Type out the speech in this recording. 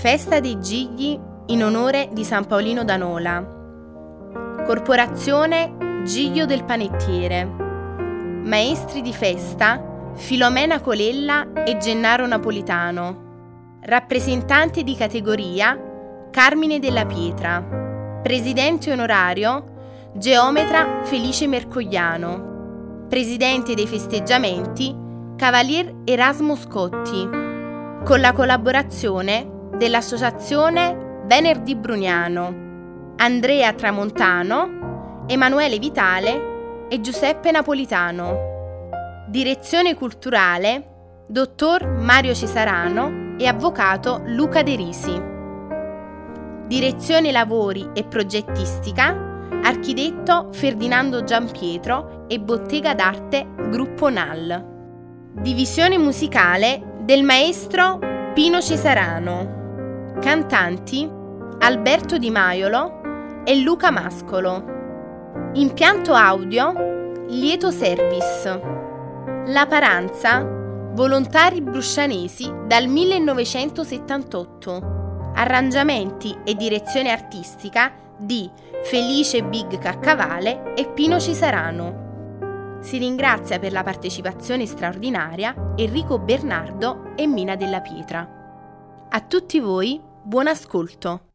Festa dei Gigli in onore di San Paolino d'Anola. Corporazione Giglio del Panettiere. Maestri di festa Filomena Colella e Gennaro Napolitano. Rappresentante di categoria Carmine Della Pietra. Presidente onorario Geometra Felice Mercogliano. Presidente dei festeggiamenti Cavalier Erasmo Scotti. Con la collaborazione dell'Associazione Venerdì Bruniano, Andrea Tramontano, Emanuele Vitale e Giuseppe Napolitano. Direzione culturale Dottor Mario Cesarano e Avvocato Luca De Risi. Direzione lavori e progettistica Architetto Ferdinando Giampietro e Bottega d'Arte Gruppo NAL. Divisione musicale del maestro Pino Cesarano. Cantanti Alberto Di Maiolo e Luca Mascolo. Impianto audio Lieto Service. La Paranza Volontari Bruscianesi dal 1978. Arrangiamenti e direzione artistica di Felice Big Caccavale e Pino Cesarano. Si ringrazia per la partecipazione straordinaria Enrico Bernardo e Mina Della Pietra. A tutti voi, buon ascolto!